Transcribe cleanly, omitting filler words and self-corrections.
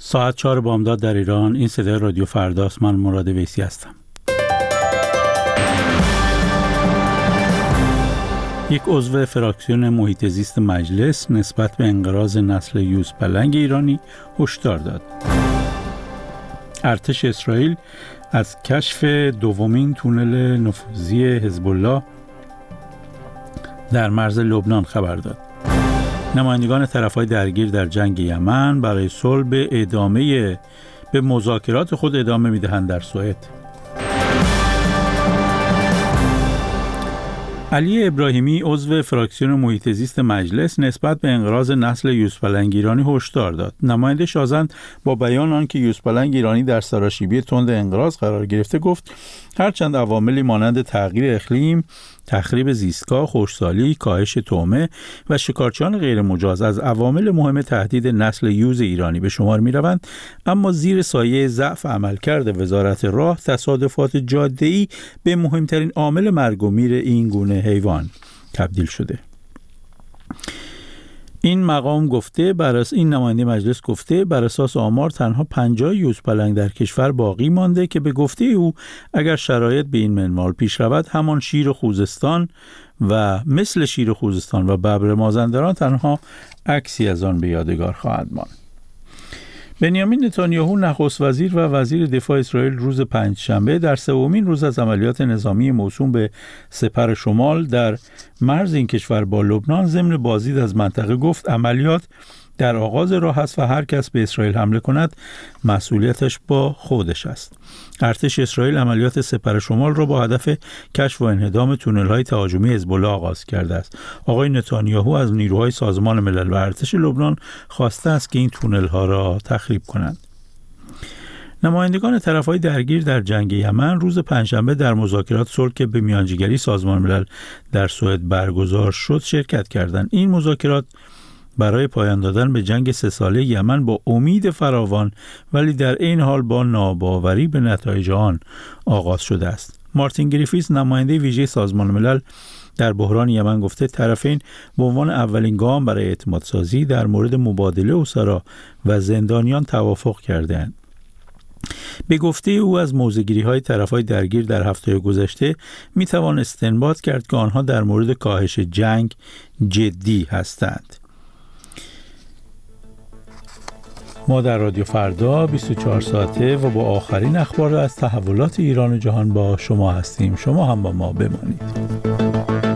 ساعت 4 بامداد در ایران. این صدای رادیو فرداست. من مراد ویسی هستم. یک عضو فراکسیون محیط زیست مجلس نسبت به انقراض نسل یوزپلنگ ایرانی هشدار داد. ارتش اسرائیل از کشف دومین تونل نفوذی حزب الله در مرز لبنان خبر داد. نمایندگان طرف‌های درگیر در جنگ یمن برای صلح به مذاکرات خود ادامه می‌دهند در سوئد. علی ابراهیمی عضو فراکسیون محیط زیست مجلس نسبت به انقراض نسل یوزپلنگ ایرانی هشدار داد. نماینده شازن با بیان آنکه یوزپلنگ ایرانی در سراشیبی تند انقراض قرار گرفته گفت هرچند عواملی مانند تغییر اقلیم، تخریب زیستگاه، خشکسالی، کاهش طعمه و شکارچیان غیر مجاز از عوامل مهم تهدید نسل یوز ایرانی به شمار می‌روند، اما زیر سایه ضعف عملکرد وزارت راه تصادفات جاده‌ای به مهمترین عامل مرگ و میر این گونه حیوان تبدیل شده. این نماینده مجلس گفته بر اساس آمار تنها 50 یوزپلنگ در کشور باقی مانده که به گفته او اگر شرایط به این منوال پیش رود همان شیر خوزستان و ببر مازندران تنها عکسی از آن به یادگار خواهد ماند. بنیامین نتانیاهو نخست وزیر و وزیر دفاع اسرائیل روز پنجشنبه در سومین روز از عملیات نظامی موسوم به سپر شمال در مرز این کشور با لبنان ضمن بازدید از منطقه گفت عملیات در آغاز راه است و هر کس به اسرائیل حمله کند مسئولیتش با خودش است. ارتش اسرائیل عملیات سپر شمال را با هدف کشف و انهدام تونل‌های تهاجمی حزب الله آغاز کرده است. آقای نتانیاهو از نیروهای سازمان ملل و ارتش لبنان خواسته است که این تونل‌ها را تخریب کنند. نمایندگان طرف‌های درگیر در جنگ یمن روز پنجشنبه در مذاکرات صلح که به میانجیگری سازمان ملل در سوئد برگزار شد شرکت کردند. این مذاکرات برای پایان دادن به جنگ 3 ساله یمن با امید فراوان ولی در این حال با ناباوری به نتایج آن آغاز شده است. مارتین گریفیث نماینده ویژه سازمان ملل در بحران یمن گفته طرفین به عنوان اولین گام برای اعتماد سازی در مورد مبادله اسرا و زندانیان توافق کردند. به گفته او از موضع‌گیری‌های طرف‌های درگیر در هفته گذشته می‌توان استنباط کرد که آنها در مورد کاهش جنگ جدی هستند. ما در رادیو فردا 24 ساعته و با آخرین اخبار از تحولات ایران و جهان با شما هستیم. شما هم با ما بمانید.